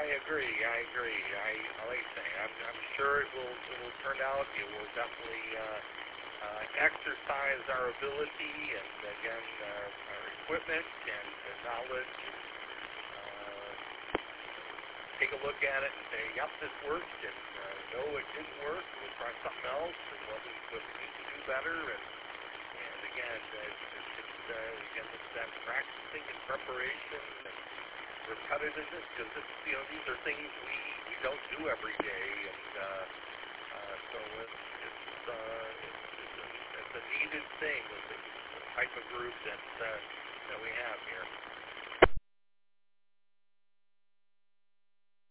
agree. I agree. Like I say, I'm sure it will turn out. It will definitely exercise our ability and again our equipment and the knowledge. Take a look at it and say, yep, this worked, and no, it didn't work. We'll try something else, and what we need to do better. And again, it's that practicing and preparation and repetitiveness, because these are things we don't do every day, and so it's a needed thing with the type of group that we have here.